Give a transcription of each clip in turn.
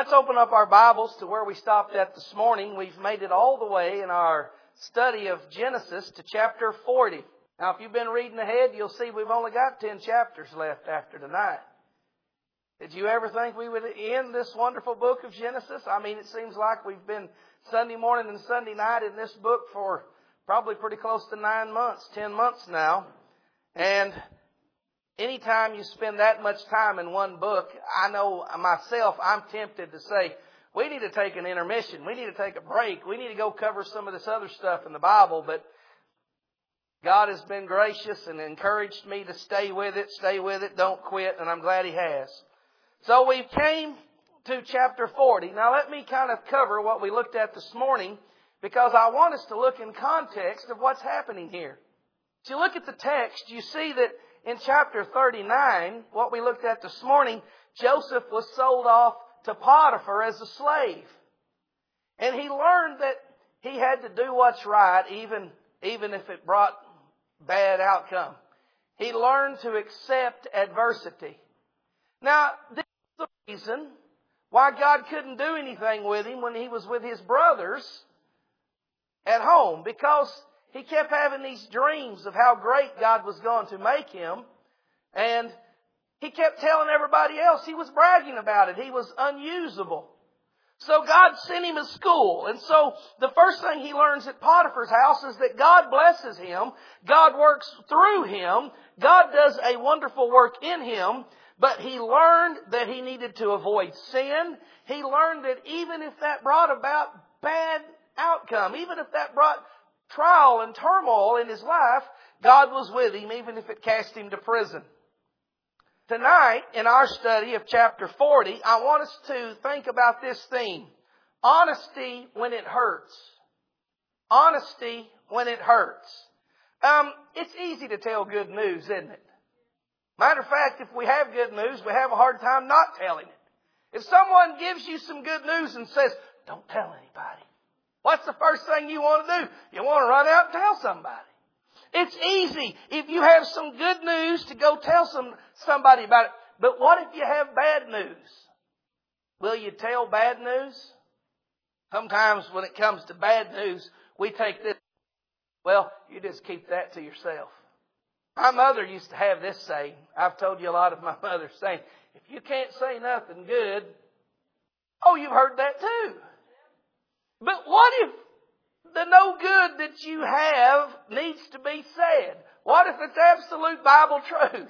Let's open up our Bibles to where we stopped at this morning. We've made it all the way in our study of Genesis to chapter 40. Now, if you've been reading ahead, you'll see we've only got 10 chapters left after tonight. Did you ever think we would end this wonderful book of Genesis? I mean, it seems like we've been Sunday morning and Sunday night in this book for probably pretty close to 9 months, 10 months now. And anytime you spend that much time in one book, I know myself, I'm tempted to say, we need to take an intermission. We need to take a break. We need to go cover some of this other stuff in the Bible. But God has been gracious and encouraged me to stay with it, don't quit, and I'm glad He has. So we came to chapter 40. Now let me kind of cover what we looked at this morning, because I want us to look in context of what's happening here. If you look at the text, you see that in chapter 39, what we looked at this morning, Joseph was sold off to Potiphar as a slave. And he learned that he had to do what's right, even if it brought bad outcome. He learned to accept adversity. Now, this is the reason why God couldn't do anything with him when he was with his brothers at home, because he kept having these dreams of how great God was going to make him. And he kept telling everybody else he was bragging about it. He was unusable. So God sent him to school. And so the first thing he learns at Potiphar's house is that God blesses him. God works through him. God does a wonderful work in him. But he learned that he needed to avoid sin. He learned that even if that brought about bad outcome, even if that brought trial and turmoil in his life, God was with him, even if it cast him to prison. Tonight, in our study of chapter 40, I want us to think about this theme: honesty when it hurts. Honesty when it hurts. It's easy to tell good news, isn't it? Matter of fact, if we have good news, we have a hard time not telling it. If someone gives you some good news and says, "Don't tell anybody," what's the first thing you want to do? You want to run out and tell somebody. It's easy if you have some good news to go tell somebody about it. But what if you have bad news? Will you tell bad news? Sometimes when it comes to bad news, we take this, well, you just keep that to yourself. My mother used to have this saying. I've told you a lot of my mother's saying, if you can't say nothing good, oh, you've heard that too. But what if the no good that you have needs to be said? What if it's absolute Bible truth?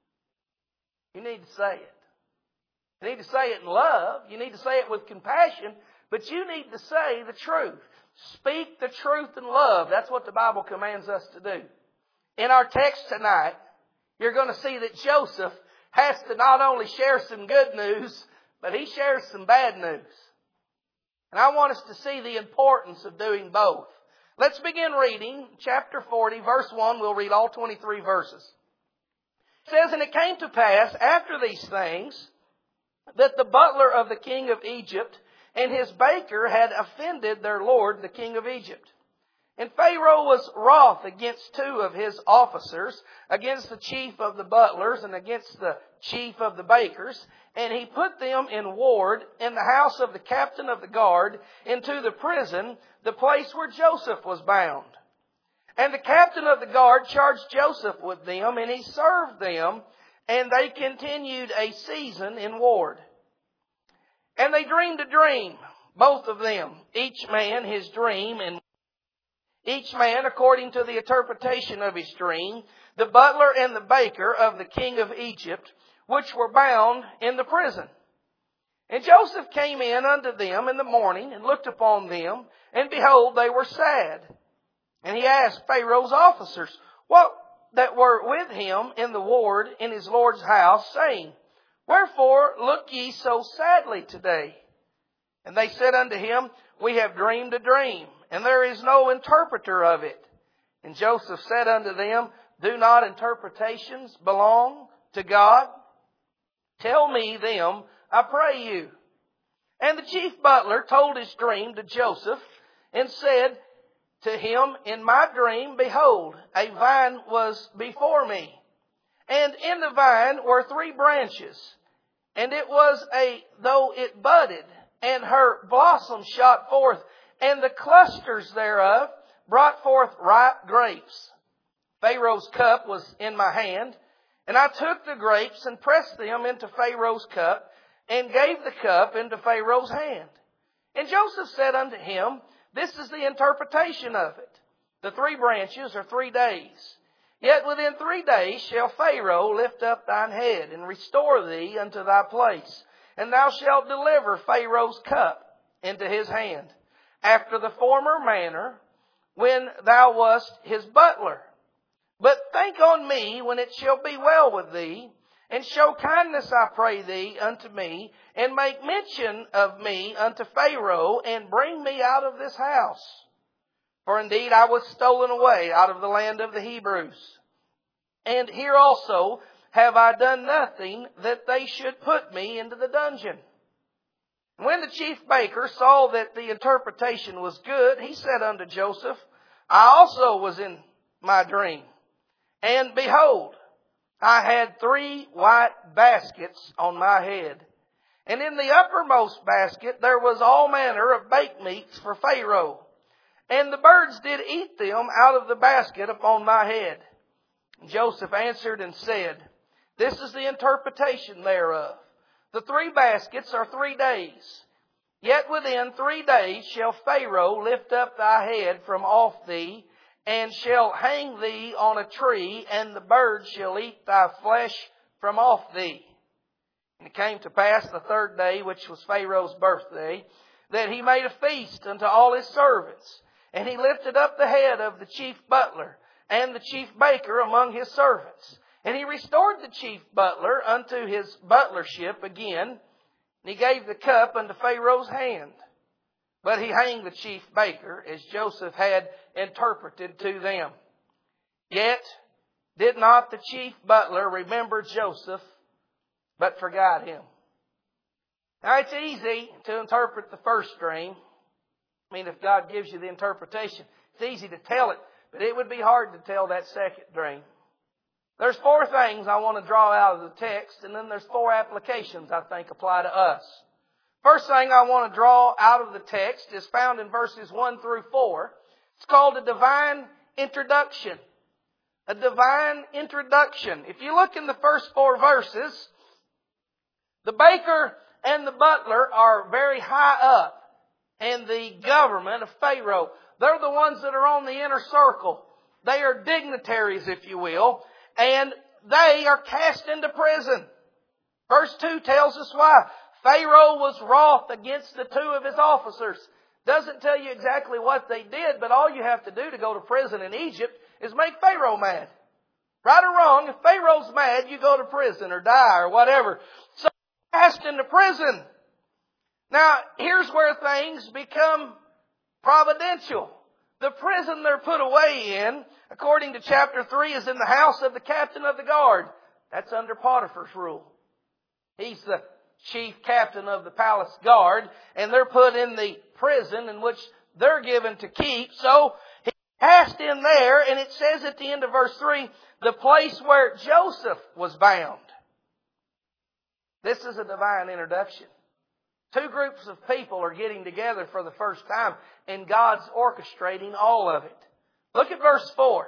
You need to say it. You need to say it in love. You need to say it with compassion. But you need to say the truth. Speak the truth in love. That's what the Bible commands us to do. In our text tonight, you're going to see that Joseph has to not only share some good news, but he shares some bad news. And I want us to see the importance of doing both. Let's begin reading chapter 40, verse 1. We'll read all 23 verses. It says, "And it came to pass after these things that the butler of the king of Egypt and his baker had offended their lord, the king of Egypt. And Pharaoh was wroth against two of his officers, against the chief of the butlers and against the chief of the bakers. And he put them in ward in the house of the captain of the guard into the prison, the place where Joseph was bound. And the captain of the guard charged Joseph with them, and he served them, and they continued a season in ward. And they dreamed a dream, both of them, each man his dream, and each man according to the interpretation of his dream, the butler and the baker of the king of Egypt, which were bound in the prison. And Joseph came in unto them in the morning, and looked upon them, and behold, they were sad. And he asked Pharaoh's officers what that were with him in the ward in his lord's house, saying, Wherefore look ye so sadly today? And they said unto him, We have dreamed a dream, and there is no interpreter of it. And Joseph said unto them, Do not interpretations belong to God? Tell me them, I pray you. And the chief butler told his dream to Joseph, and said to him, In my dream, behold, a vine was before me. And in the vine were 3 branches. And it was though it budded, and her blossoms shot forth, and the clusters thereof brought forth ripe grapes. Pharaoh's cup was in my hand, and I took the grapes and pressed them into Pharaoh's cup, and gave the cup into Pharaoh's hand. And Joseph said unto him, This is the interpretation of it. The 3 branches are 3 days. Yet within 3 days shall Pharaoh lift up thine head, and restore thee unto thy place. And thou shalt deliver Pharaoh's cup into his hand, after the former manner, when thou wast his butler. But think on me when it shall be well with thee, and show kindness, I pray thee, unto me, and make mention of me unto Pharaoh, and bring me out of this house. For indeed I was stolen away out of the land of the Hebrews. And here also have I done nothing that they should put me into the dungeon. And when the chief baker saw that the interpretation was good, he said unto Joseph, I also was in my dream. And behold, I had 3 white baskets on my head. And in the uppermost basket there was all manner of baked meats for Pharaoh. And the birds did eat them out of the basket upon my head. And Joseph answered and said, This is the interpretation thereof. The 3 baskets are 3 days. Yet within 3 days shall Pharaoh lift up thy head from off thee, and shall hang thee on a tree, and the birds shall eat thy flesh from off thee. And it came to pass the 3rd day, which was Pharaoh's birthday, that he made a feast unto all his servants. And he lifted up the head of the chief butler and the chief baker among his servants. And he restored the chief butler unto his butlership again, and he gave the cup unto Pharaoh's hand. But he hanged the chief baker, as Joseph had interpreted to them. Yet did not the chief butler remember Joseph, but forgot him. Now it's easy to interpret the first dream. I mean, if God gives you the interpretation, it's easy to tell it, but it would be hard to tell that second dream. There's 4 things I want to draw out of the text, and then there's 4 applications I think apply to us. First thing I want to draw out of the text is found in verses 1 through 4. It's called a divine introduction. A divine introduction. If you look in the first 4 verses, the baker and the butler are very high up in the government of Pharaoh. They're the ones that are on the inner circle. They are dignitaries, if you will, and they are cast into prison. Verse 2 tells us why. Pharaoh was wroth against the 2 of his officers. Doesn't tell you exactly what they did, but all you have to do to go to prison in Egypt is make Pharaoh mad. Right or wrong, if Pharaoh's mad, you go to prison or die or whatever. So cast into prison. Now, here's where things become providential. The prison they're put away in, according to chapter 3, is in the house of the captain of the guard. That's under Potiphar's rule. He's the chief captain of the palace guard, and they're put in the prison in which they're given to keep. So he cast in there, and it says at the end of verse 3, the place where Joseph was bound. This is a divine introduction. 2 groups of people are getting together for the first time, and God's orchestrating all of it. Look at verse 4.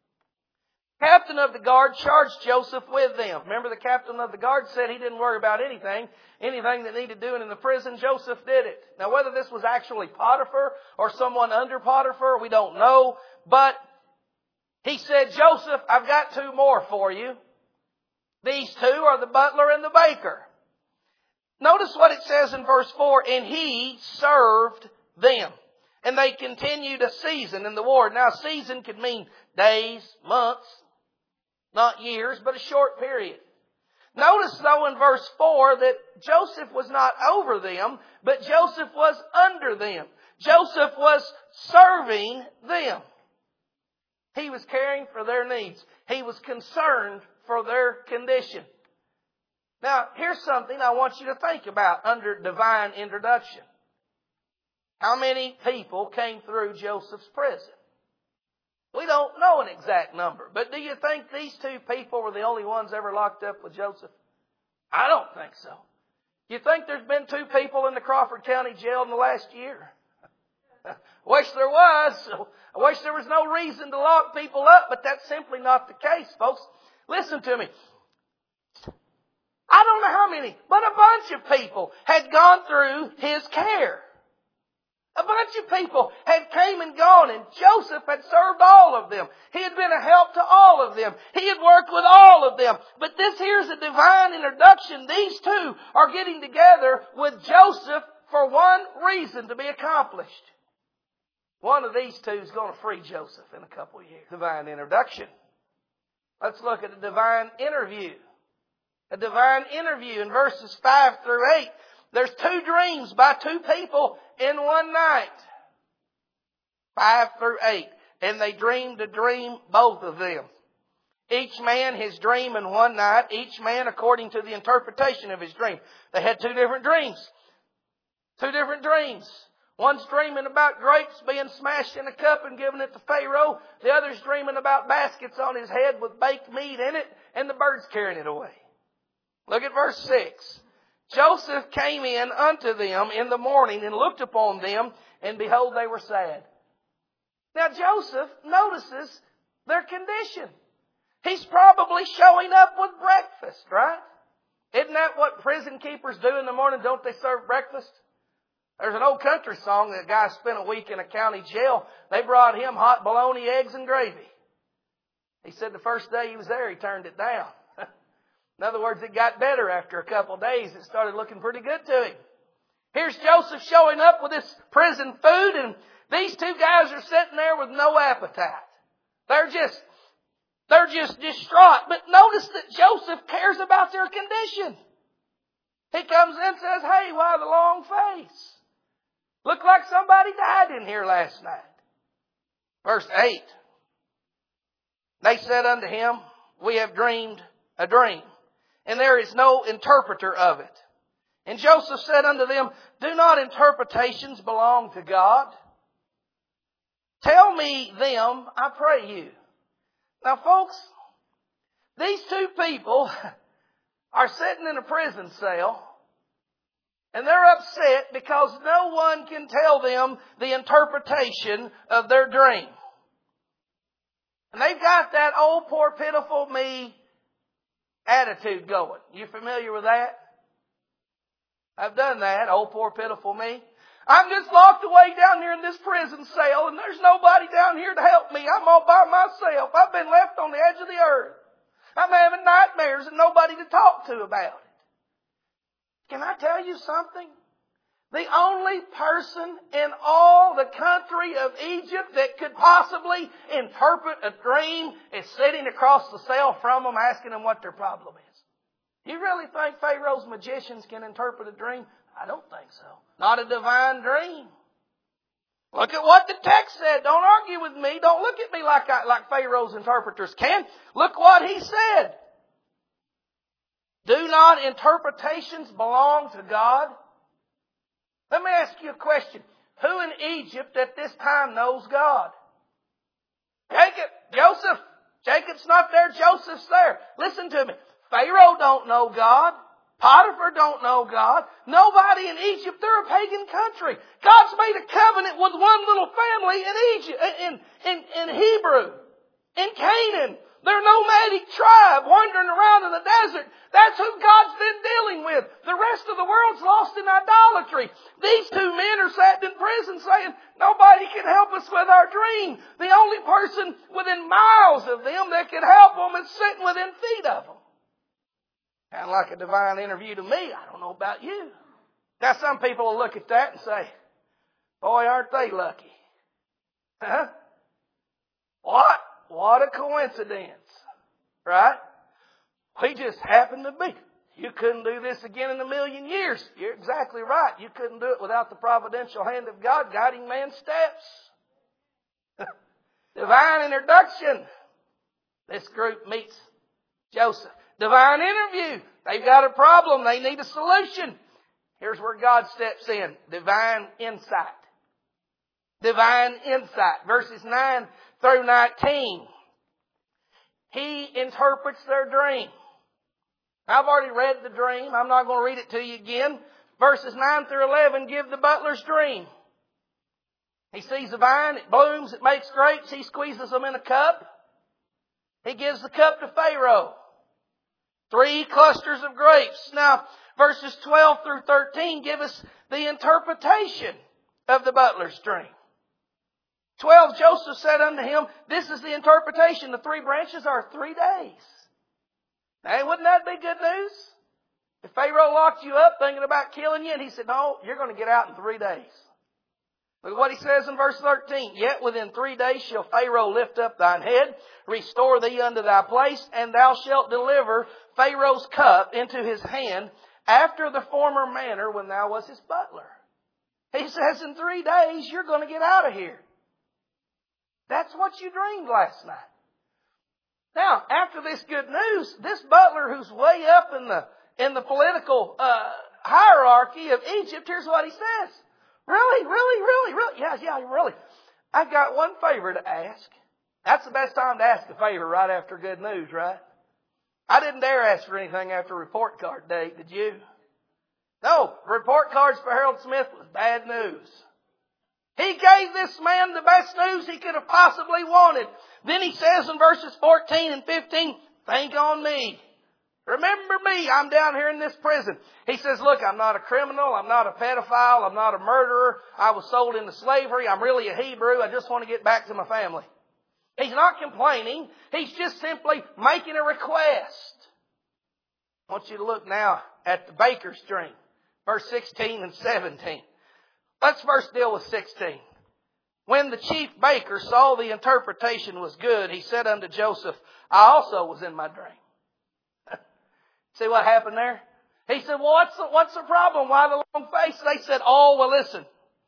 Captain of the guard charged Joseph with them. Remember, the captain of the guard said he didn't worry about anything that needed doing in the prison. Joseph did it. Now, whether this was actually Potiphar or someone under Potiphar, we don't know. But he said, Joseph, I've got 2 more for you. These 2 are the butler and the baker. Notice what it says in verse 4, and he served them. And they continued a season in the ward. Now, a season could mean days, months, not years, but a short period. Notice, though, in verse 4 that Joseph was not over them, but Joseph was under them. Joseph was serving them. He was caring for their needs. He was concerned for their condition. Now, here's something I want you to think about under divine introduction. How many people came through Joseph's prison? We don't know an exact number, but do you think these 2 people were the only ones ever locked up with Joseph? I don't think so. You think there's been 2 people in the Crawford County jail in the last year? Wish there was. I wish there was no reason to lock people up, but that's simply not the case, folks. Listen to me. I don't know how many, but a bunch of people had gone through his care. A bunch of people had came and gone, and Joseph had served all of them. He had been a help to all of them. He had worked with all of them. But this here's a divine introduction. These 2 are getting together with Joseph for one reason, to be accomplished. One of these 2 is going to free Joseph in a couple of years. Divine introduction. Let's look at a divine interview. A divine interview in verses 5 through 8. There's 2 dreams by 2 people in one night. 5 through 8. And they dreamed a dream, both of them. Each man his dream in one night. Each man according to the interpretation of his dream. They had 2 different dreams. 2 different dreams. One's dreaming about grapes being smashed in a cup and giving it to Pharaoh. The other's dreaming about baskets on his head with baked meat in it and the birds carrying it away. Look at verse 6. Joseph came in unto them in the morning and looked upon them, and behold, they were sad. Now Joseph notices their condition. He's probably showing up with breakfast, right? Isn't that what prison keepers do in the morning? Don't they serve breakfast? There's an old country song that a guy spent a week in a county jail. They brought him hot bologna, eggs, and gravy. He said the first day he was there, he turned it down. In other words, it got better after a couple of days. It started looking pretty good to him. Here's Joseph showing up with this prison food, and these 2 guys are sitting there with no appetite. They're just distraught. But notice that Joseph cares about their condition. He comes in and says, "Hey, why the long face? Looked like somebody died in here last night." Verse 8. They said unto him, "We have dreamed a dream, and there is no interpreter of it." And Joseph said unto them, "Do not interpretations belong to God? Tell me them, I pray you." Now folks, these 2 people are sitting in a prison cell, and they're upset because no one can tell them the interpretation of their dream. And they've got that "oh, poor pitiful me" attitude going. You familiar with that? I've done that. "Oh, poor pitiful me. I'm just locked away down here in this prison cell, and there's nobody down here to help me. I'm all by myself. I've been left on the edge of the earth. I'm having nightmares and nobody to talk to about it." Can I tell you something? The only person in all the country of Egypt that could possibly interpret a dream is sitting across the cell from them, asking them what their problem is. You really think Pharaoh's magicians can interpret a dream? I don't think so. Not a divine dream. Look at what the text said. Don't argue with me. Don't look at me like Pharaoh's interpreters can. Look what he said. Do not interpretations belong to God? Let me ask you a question. Who in Egypt at this time knows God? Jacob, Joseph. Jacob's not there, Joseph's there. Listen to me. Pharaoh don't know God. Potiphar don't know God. Nobody in Egypt, they're a pagan country. God's made a covenant with one little family in Egypt, in Hebrew, in Canaan. They're a nomadic tribe wandering around in the desert. That's who God's been dealing with. The rest of the world's lost in idolatry. These 2 men are sat in prison saying, nobody can help us with our dream. The only person within miles of them that can help them is sitting within feet of them. Kind of like a divine interview to me. I don't know about you. Now some people will look at that and say, boy, aren't they lucky. Huh? What a coincidence. Right? We just happened to be. You couldn't do this again in a million years. You're exactly right. You couldn't do it without the providential hand of God guiding man's steps. Divine introduction. This group meets Joseph. Divine interview. They've got a problem. They need a solution. Here's where God steps in. Divine insight. Divine insight. Verses 9 through 19. He interprets their dream. I've already read the dream. I'm not going to read it to you again. Verses 9 through 11 give the butler's dream. He sees a vine, it blooms, it makes grapes. He squeezes them in a cup. He gives the cup to Pharaoh. 3 clusters of grapes. Now, verses 12 through 13 give us the interpretation of the butler's dream. 12, Joseph said unto him, this is the interpretation. The 3 branches are 3 days. Hey, wouldn't that be good news? If Pharaoh locked you up thinking about killing you, and he said, no, you're going to get out in 3 days. Look at what he says in verse 13. Yet within 3 days shall Pharaoh lift up thine head, restore thee unto thy place, and thou shalt deliver Pharaoh's cup into his hand after the former manner when thou wast his butler. He says in 3 days you're going to get out of here. That's what you dreamed last night. Now, after this good news, this butler who's way up in the political hierarchy of Egypt, here's what he says. Really? Yeah, really. I've got one favor to ask. That's the best time to ask a favor, right after good news, right? I didn't dare ask for anything after report card day, did you? No, report cards for Harold Smith was bad news. He gave this man the best news he could have possibly wanted. Then he says in verses 14 and 15, think on me. Remember me, I'm down here in this prison. He says, look, I'm not a criminal, I'm not a pedophile, I'm not a murderer. I was sold into slavery, I'm really a Hebrew, I just want to get back to my family. He's not complaining, he's just simply making a request. I want you to look now at the baker's dream, verse 16 and 17. Let's first deal with 16. When the chief baker saw the interpretation was good, he said unto Joseph, I also was in my dream. See what happened there? He said, well, what's the problem? Why the long face? They said, oh, well, listen.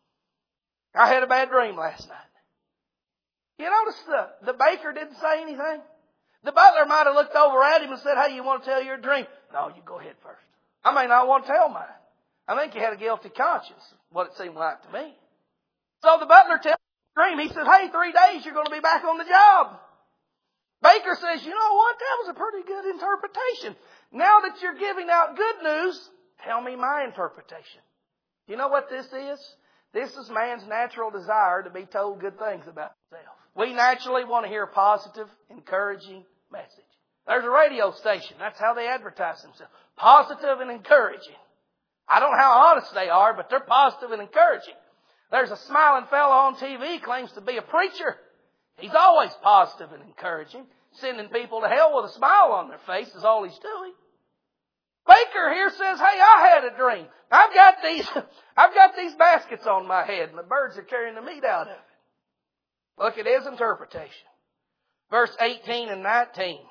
I had a bad dream last night. You notice the baker didn't say anything? The butler might have looked over at him and said, hey, you want to tell your dream? No, you go ahead first. I may not want to tell mine. I think you had a guilty conscience, what it seemed like to me. So the butler tells the dream. He says, hey, 3 days, you're going to be back on the job. Baker says, you know what? That was a pretty good interpretation. Now that you're giving out good news, tell me my interpretation. You know what this is? This is man's natural desire to be told good things about himself. We naturally want to hear a positive, encouraging message. There's a radio station. That's how they advertise themselves. Positive and encouraging. I don't know how honest they are, but they're positive and encouraging. There's a smiling fellow on TV claims to be a preacher. He's always positive and encouraging. Sending people to hell with a smile on their face is all he's doing. Baker here says, hey, I had a dream. I've got these baskets on my head and the birds are carrying the meat out of it. Look at his interpretation. Verse 18 and 19.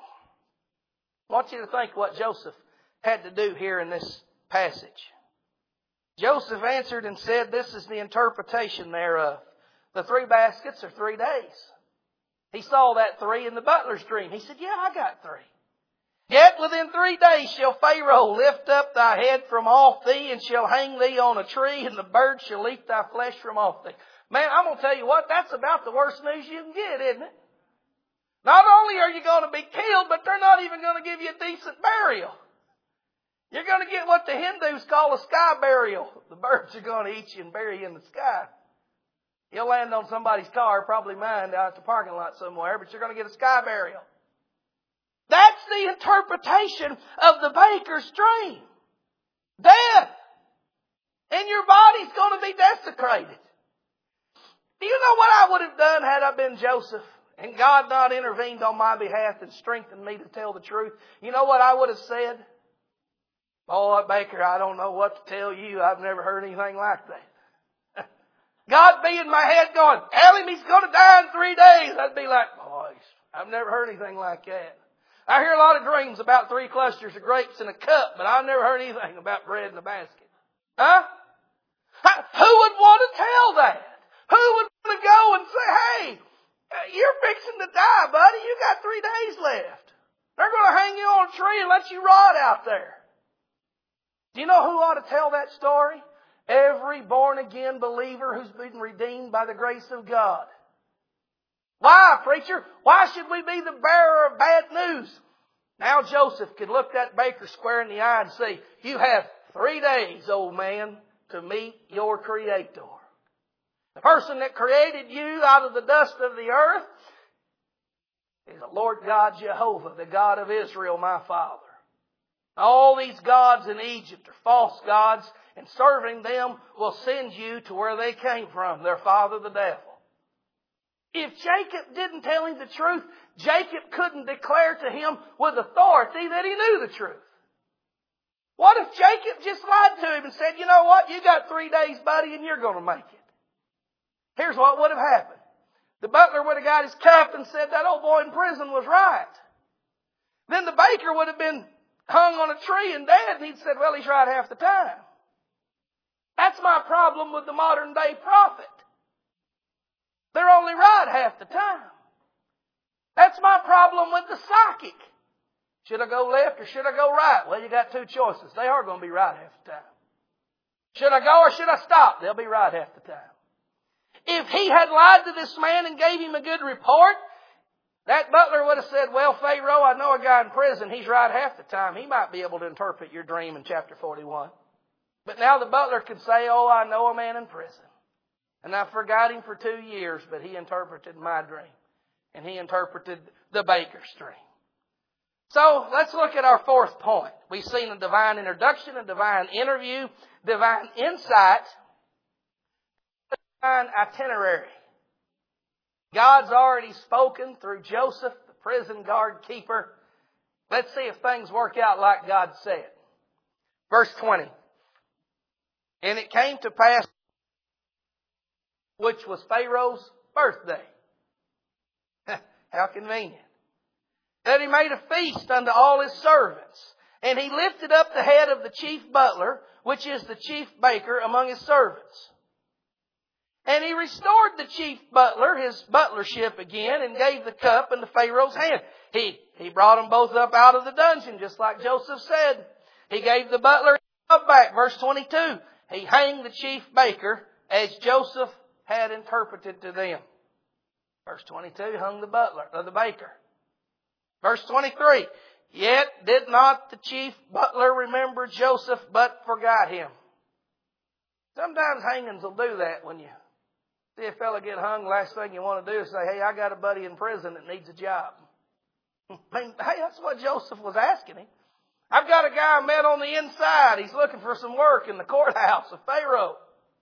I want you to think what Joseph had to do here in this passage. Joseph answered and said, this is the interpretation thereof. The 3 baskets are 3 days. He saw that 3 in the butler's dream. He said, yeah, I got 3. Yet within 3 days shall Pharaoh lift up thy head from off thee, and shall hang thee on a tree, and the birds shall eat thy flesh from off thee. Man, I'm going to tell you what, that's about the worst news you can get, isn't it? Not only are you going to be killed, but they're not even going to give you a decent burial. You're going to get what the Hindus call a sky burial. The birds are going to eat you and bury you in the sky. You'll land on somebody's car, probably mine, down at the parking lot somewhere, but you're going to get a sky burial. That's the interpretation of the baker's dream. Death. And your body's going to be desecrated. Do you know what I would have done had I been Joseph and God not intervened on my behalf and strengthened me to tell the truth? You know what I would have said? Boy, Baker, I don't know what to tell you. I've never heard anything like that. God be in my head going, tell him he's going to die in 3 days. I'd be like, boys, I've never heard anything like that. I hear a lot of dreams about 3 clusters of grapes in a cup, but I've never heard anything about bread in a basket. Huh? Who would want to tell that? Who would want to go and say, hey, you're fixing to die, buddy. You got 3 days left. They're going to hang you on a tree and let you rot out there. Do you know who ought to tell that story? Every born-again believer who's been redeemed by the grace of God. Why, preacher? Why should we be the bearer of bad news? Now Joseph could look that baker square in the eye and say, you have 3 days, old man, to meet your Creator. The person that created you out of the dust of the earth is the Lord God Jehovah, the God of Israel, my Father. All these gods in Egypt are false gods, and serving them will send you to where they came from, their father the devil. If Jacob didn't tell him the truth, Jacob couldn't declare to him with authority that he knew the truth. What if Jacob just lied to him and said, you know what, you got 3 days, buddy, and you're going to make it? Here's what would have happened. The butler would have got his cup and said that old boy in prison was right. Then the baker would have been hung on a tree and dead, and he'd said, well, he's right half the time. That's my problem with the modern day prophet. They're only right half the time. That's my problem with the psychic. Should I go left or should I go right? Well, you got 2 choices. They are going to be right half the time. Should I go or should I stop? They'll be right half the time. If he had lied to this man and gave him a good report, that butler would have said, well, Pharaoh, I know a guy in prison. He's right half the time. He might be able to interpret your dream in chapter 41. But now the butler can say, oh, I know a man in prison. And I forgot him for 2 years, but he interpreted my dream. And he interpreted the baker's dream. So let's look at our 4th point. We've seen a divine introduction, a divine interview, divine insight, divine itinerary. God's already spoken through Joseph, the prison guard keeper. Let's see if things work out like God said. Verse 20. And it came to pass, which was Pharaoh's birthday. How convenient. That he made a feast unto all his servants. And he lifted up the head of the chief butler, which is the chief baker among his servants. And he restored the chief butler his butlership again and gave the cup into Pharaoh's hand. He brought them both up out of the dungeon, just like Joseph said. He gave the butler his cup back. Verse 22. He hanged the chief baker as Joseph had interpreted to them. Verse 22, hung the butler, or the baker. Verse 23, yet did not the chief butler remember Joseph, but forgot him. Sometimes hangings will do that when you see a fellow get hung. Last thing you want to do is say, hey, I got a buddy in prison that needs a job. I mean, hey, that's what Joseph was asking him. I've got a guy I met on the inside. He's looking for some work in the courthouse of Pharaoh.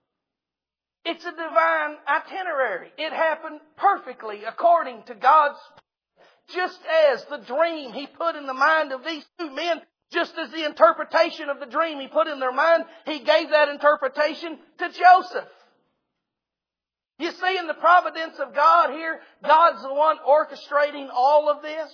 It's a divine itinerary. It happened perfectly according to God's plan. Just as the dream He put in the mind of these 2 men, just as the interpretation of the dream He put in their mind, He gave that interpretation to Joseph. You see, in the providence of God here, God's the one orchestrating all of this.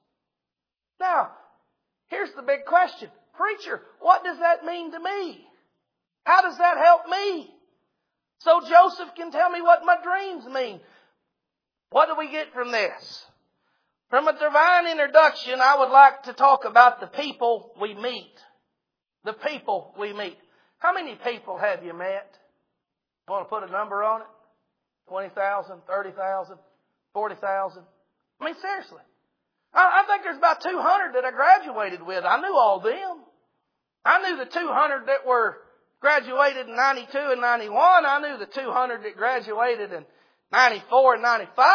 Now, here's the big question. Preacher, what does that mean to me? How does that help me? So Joseph can tell me what my dreams mean. What do we get from this? From a divine introduction, I would like to talk about the people we meet. The people we meet. How many people have you met? You want to put a number on it? 20,000, 30,000, 40,000? I mean, seriously. I think there's about 200 that I graduated with. I knew all them. I knew the 200 that were graduated in 92 and 91. I knew the 200 that graduated in 94 and 95.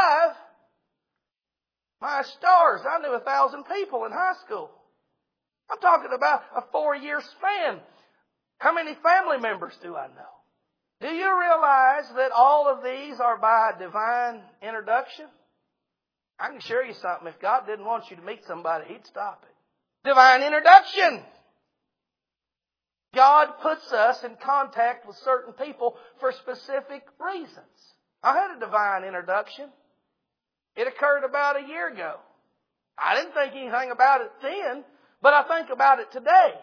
My stars, I knew 1,000 people in high school. I'm talking about a 4-year span. How many family members do I know? Do you realize that all of these are by divine introduction? I can assure you something. If God didn't want you to meet somebody, He'd stop it. Divine introduction. God puts us in contact with certain people for specific reasons. I had a divine introduction. It occurred about a year ago. I didn't think anything about it then, but I think about it today.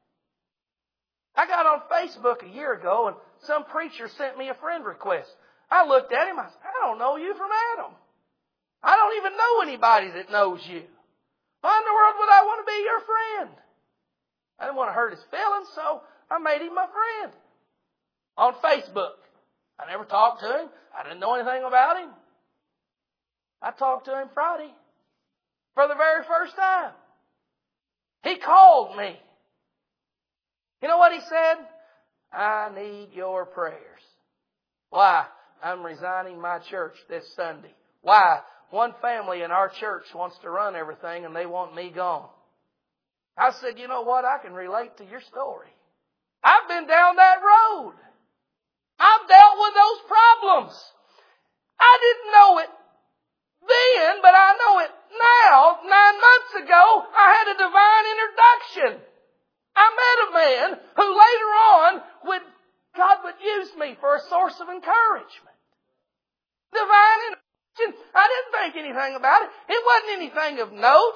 I got on Facebook a year ago and some preacher sent me a friend request. I looked at him. I said, I don't know you from Adam. I don't even know anybody that knows you. Why in the world would I want to be your friend? I didn't want to hurt his feelings, so I made him my friend. On Facebook. I never talked to him. I didn't know anything about him. I talked to him Friday for the very first time. He called me. You know what he said? I need your prayers. Why? I'm resigning my church this Sunday. Why? One family in our church wants to run everything and they want me gone. I said, you know what? I can relate to your story. I've been down that road. I've dealt with those problems. I didn't know it then, but I know it now. 9 months ago, I had a divine introduction. I met a man who later on God would use me for a source of encouragement. Divine introduction. I didn't think anything about it. It wasn't anything of note.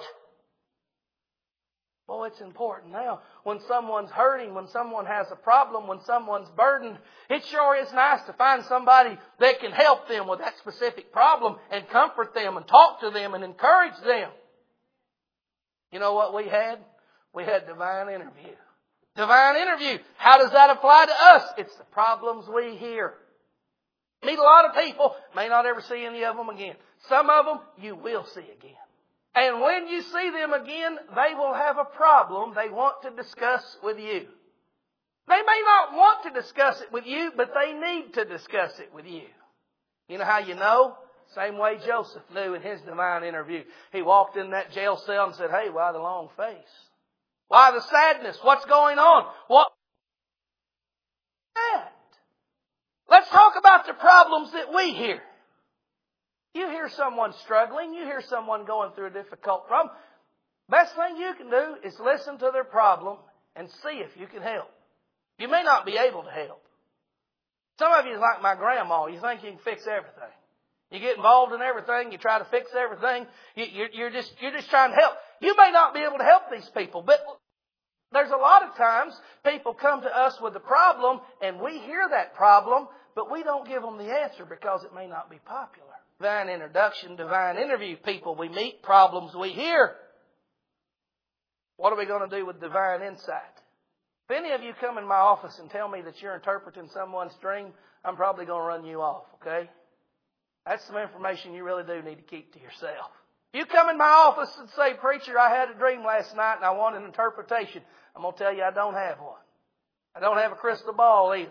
Boy, it's important now. When someone's hurting, when someone has a problem, when someone's burdened, it sure is nice to find somebody that can help them with that specific problem and comfort them and talk to them and encourage them. You know what we had? We had divine interview. Divine interview. How does that apply to us? It's the problems we hear. Meet a lot of people, may not ever see any of them again. Some of them you will see again. And when you see them again, they will have a problem they want to discuss with you. They may not want to discuss it with you, but they need to discuss it with you. You know how you know? Same way Joseph knew in his divine interview. He walked in that jail cell and said, hey, why the long face? Why the sadness? What's going on? What? Let's talk about the problems that we hear. You hear someone struggling. You hear someone going through a difficult problem. Best thing you can do is listen to their problem and see if you can help. You may not be able to help. Some of you is like my grandma. You think you can fix everything. You get involved in everything. You try to fix everything. You're just trying to help. You may not be able to help these people, but there's a lot of times people come to us with a problem and we hear that problem, but we don't give them the answer because it may not be popular. Divine introduction, divine interview, people we meet, problems we hear. What are we going to do with divine insight? If any of you come in my office and tell me that you're interpreting someone's dream, I'm probably going to run you off, okay? That's some information you really do need to keep to yourself. If you come in my office and say, preacher, I had a dream last night and I want an interpretation, I'm going to tell you I don't have one. I don't have a crystal ball either.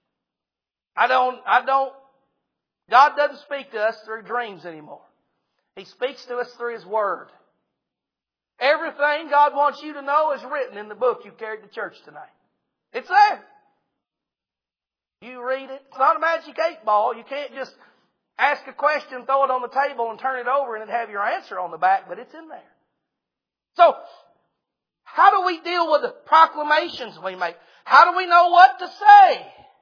God doesn't speak to us through dreams anymore. He speaks to us through His Word. Everything God wants you to know is written in the book you carried to church tonight. It's there. You read it. It's not a magic 8-ball. You can't just ask a question, throw it on the table and turn it over and have your answer on the back, but it's in there. So, how do we deal with the proclamations we make? How do we know what to say?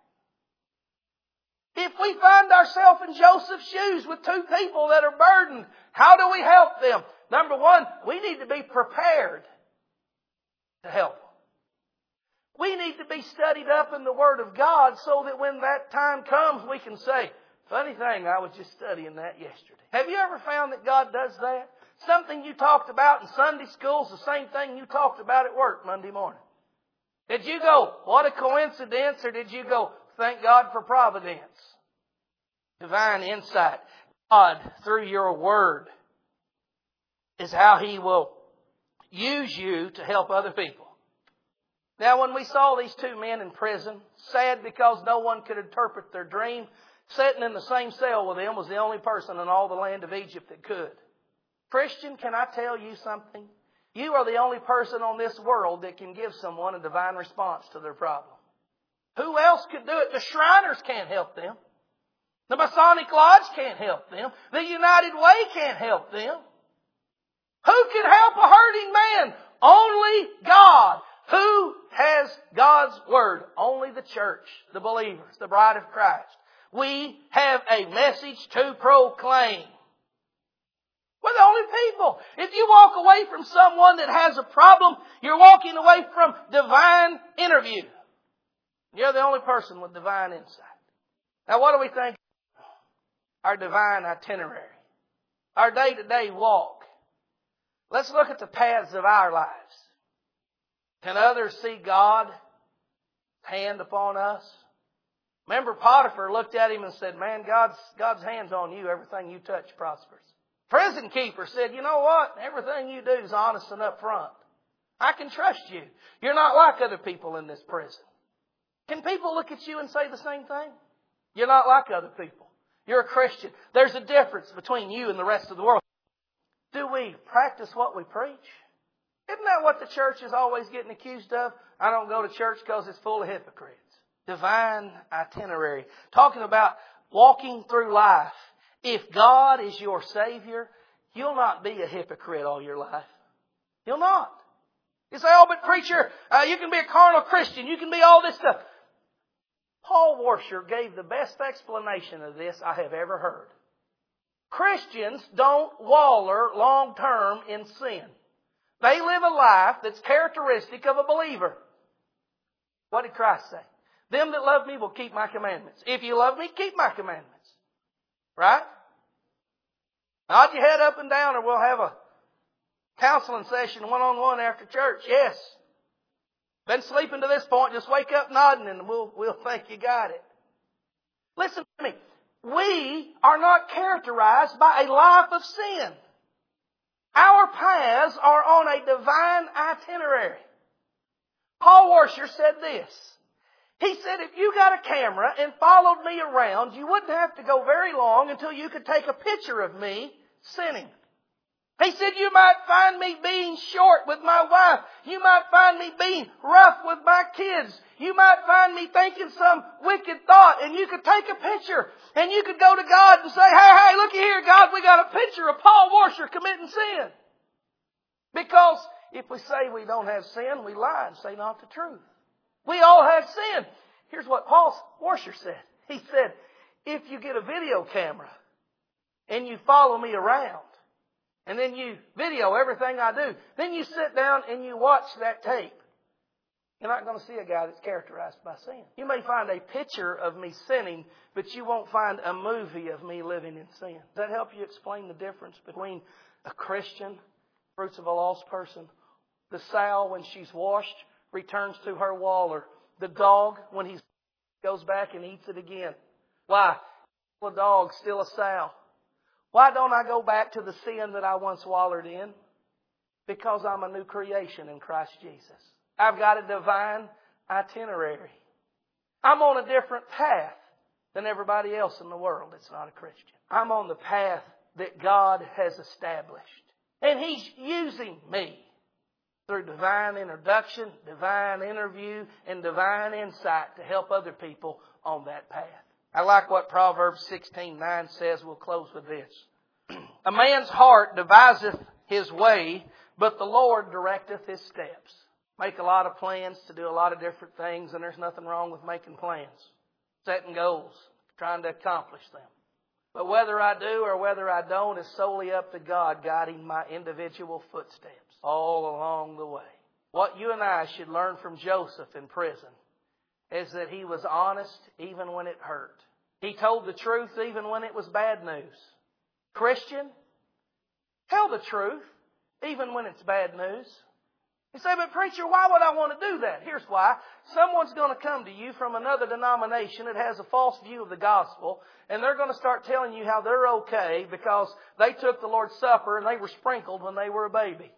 If we find ourselves in Joseph's shoes with 2 people that are burdened, how do we help them? Number one, we need to be prepared to help them. We need to be studied up in the Word of God so that when that time comes, we can say, funny thing, I was just studying that yesterday. Have you ever found that God does that? Something you talked about in Sunday school is the same thing you talked about at work Monday morning. Did you go, what a coincidence, or did you go, thank God for providence? Divine insight. God, through your Word, is how He will use you to help other people. Now, when we saw these 2 men in prison, sad because no one could interpret their dream, sitting in the same cell with them was the only person in all the land of Egypt that could. Christian, can I tell you something? You are the only person on this world that can give someone a divine response to their problem. Who else could do it? The Shriners can't help them. The Masonic Lodge can't help them. The United Way can't help them. Who can help a hurting man? Only God. Who has God's Word? Only the church, the believers, the bride of Christ. We have a message to proclaim. We're the only people. If you walk away from someone that has a problem, you're walking away from divine interview. You're the only person with divine insight. Now what do we think? Our divine itinerary. Our day-to-day walk. Let's look at the paths of our lives. Can others see God's hand upon us? Remember, Potiphar looked at him and said, man, God's hand's on you. Everything you touch prospers. Prison keeper said, you know what? Everything you do is honest and up front. I can trust you. You're not like other people in this prison. Can people look at you and say the same thing? You're not like other people. You're a Christian. There's a difference between you and the rest of the world. Do we practice what we preach? Isn't that what the church is always getting accused of? I don't go to church because it's full of hypocrites. Divine itinerary. Talking about walking through life. If God is your Savior, you'll not be a hypocrite all your life. You'll not. You say, oh, but preacher, you can be a carnal Christian. You can be all this stuff. Paul Washer gave the best explanation of this I have ever heard. Christians don't waller long term in sin. They live a life that's characteristic of a believer. What did Christ say? Them that love me will keep my commandments. If you love me, keep my commandments. Right? Nod your head up and down, or we'll have a counseling session one-on-one after church. Yes. Been sleeping to this point, just wake up nodding and we'll think you got it. Listen to me. We are not characterized by a life of sin. Our paths are on a divine itinerary. Paul Washer said this. He said if you got a camera and followed me around, you wouldn't have to go very long until you could take a picture of me sinning. He said you might find me being short with my wife. You might find me being rough with my kids. You might find me thinking some wicked thought, and you could take a picture and you could go to God and say, hey, looky here, God, we got a picture of Paul Washer committing sin. Because if we say we don't have sin, we lie and say not the truth. We all have sin. Here's what Paul Washer said. He said, if you get a video camera and you follow me around, and then you video everything I do, then you sit down and you watch that tape, you're not going to see a guy that's characterized by sin. You may find a picture of me sinning, but you won't find a movie of me living in sin. Does that help you explain the difference between a Christian, fruits of a lost person? The sow, when she's washed, returns to her waller. The dog, when he goes back and eats it again. Why? Still a dog, still a sow. Why don't I go back to the sin that I once wallered in? Because I'm a new creation in Christ Jesus. I've got a divine itinerary. I'm on a different path than everybody else in the world that's not a Christian. I'm on the path that God has established. And He's using me through divine introduction, divine interview, and divine insight to help other people on that path. I like what Proverbs 16:9 says. We'll close with this. A man's heart deviseth his way, but the Lord directeth his steps. Make a lot of plans to do a lot of different things, and there's nothing wrong with making plans. Setting goals, trying to accomplish them. But whether I do or whether I don't is solely up to God guiding my individual footsteps all along the way. What you and I should learn from Joseph in prison is that he was honest even when it hurt. He told the truth even when it was bad news. Christian, tell the truth even when it's bad news. You say, but preacher, why would I want to do that? Here's why. Someone's going to come to you from another denomination that has a false view of the gospel, and they're going to start telling you how they're okay because they took the Lord's Supper and they were sprinkled when they were a baby.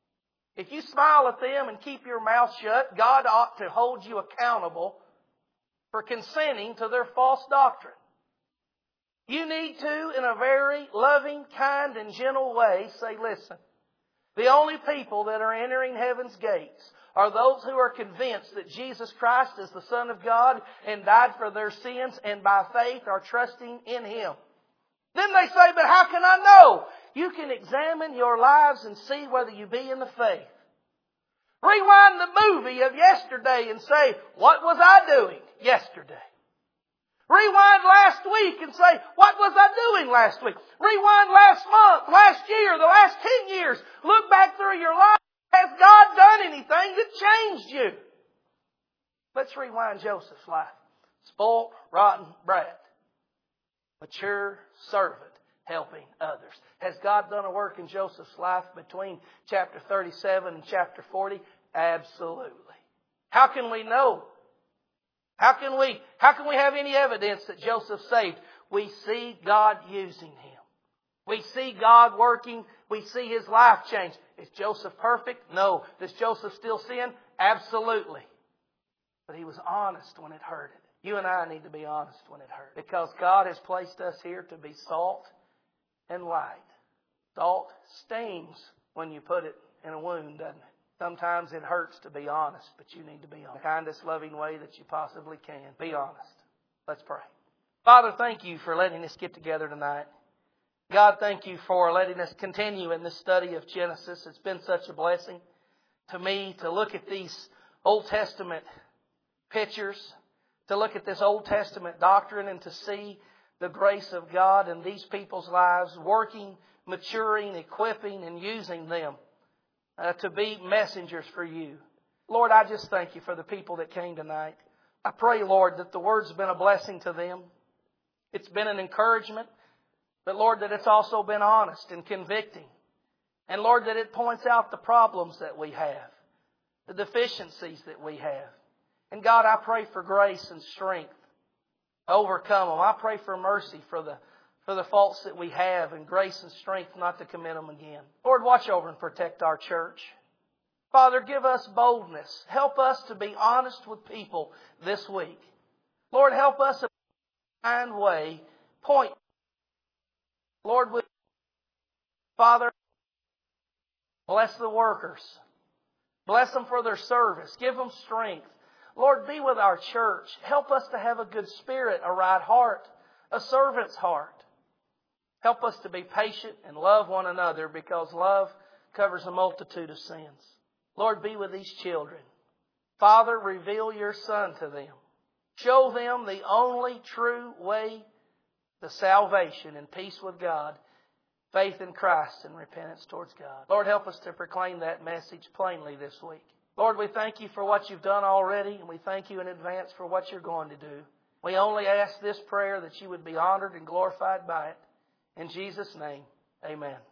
If you smile at them and keep your mouth shut, God ought to hold you accountable for consenting to their false doctrine. You need to, in a very loving, kind, and gentle way, say, listen, the only people that are entering heaven's gates are those who are convinced that Jesus Christ is the Son of God and died for their sins and by faith are trusting in Him. Then they say, but how can I know? You can examine your lives and see whether you be in the faith. Rewind the movie of yesterday and say, what was I doing yesterday? Rewind last week and say, what was I doing last week? Rewind last month, last year, the last 10 years. Look back through your life. Has God done anything that changed you? Let's rewind Joseph's life. Spoiled, rotten brat. Mature servant helping others. Has God done a work in Joseph's life between chapter 37 and chapter 40? Absolutely. How can we know? How can we have any evidence that Joseph's saved? We see God using him. We see God working. We see his life change. Is Joseph perfect? No. Does Joseph still sin? Absolutely. But he was honest when it hurted. You and I need to be honest when it hurts. Because God has placed us here to be salt and light. Salt stings when you put it in a wound, doesn't it? Sometimes it hurts to be honest, but you need to be honest. The kindest, loving way that you possibly can. Be honest. Let's pray. Father, thank you for letting us get together tonight. God, thank you for letting us continue in this study of Genesis. It's been such a blessing to me to look at these Old Testament pictures, to look at this Old Testament doctrine and to see the grace of God in these people's lives, working, maturing, equipping, and using them to be messengers for you. Lord, I just thank you for the people that came tonight. I pray, Lord, that the word's been a blessing to them. It's been an encouragement. But Lord, that it's also been honest and convicting. And Lord, that it points out the problems that we have, the deficiencies that we have. And God, I pray for grace and strength to overcome them. I pray for mercy for the faults that we have and grace and strength not to commit them again. Lord, watch over and protect our church. Father, give us boldness. Help us to be honest with people this week. Lord, help us in a kind way point. Lord, Father, bless the workers. Bless them for their service. Give them strength. Lord, be with our church. Help us to have a good spirit, a right heart, a servant's heart. Help us to be patient and love one another because love covers a multitude of sins. Lord, be with these children. Father, reveal your Son to them. Show them the only true way to salvation and peace with God, faith in Christ and repentance towards God. Lord, help us to proclaim that message plainly this week. Lord, we thank you for what you've done already, and we thank you in advance for what you're going to do. We only ask this prayer that you would be honored and glorified by it. In Jesus' name, amen.